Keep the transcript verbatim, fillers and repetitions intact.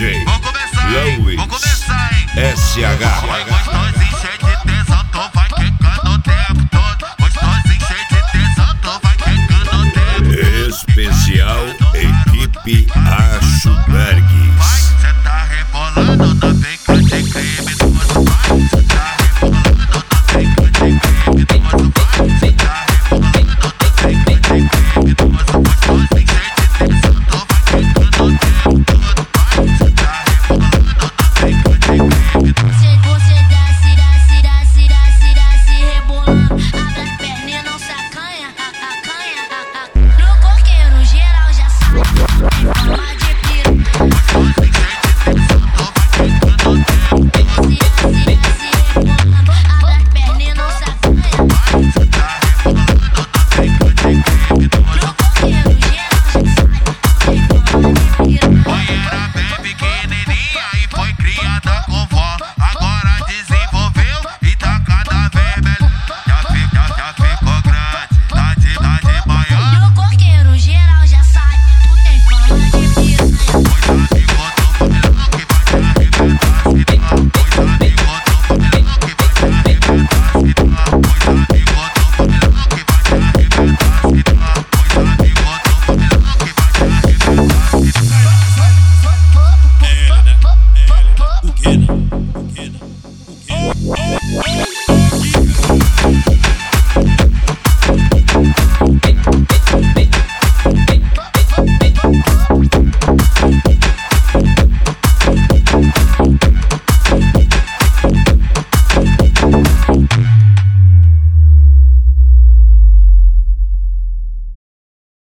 J Vou começar, hein? Louis Vou começar, hein? S H. Oi, gostosinho, cheio de tesão, tu vai quicando o tempo todo. Gostosinho, cheio de tesão, tu vai quicando o tempo. Especial Equipe Acho Bergs. Vai, cê tá rebolando na penca de crime.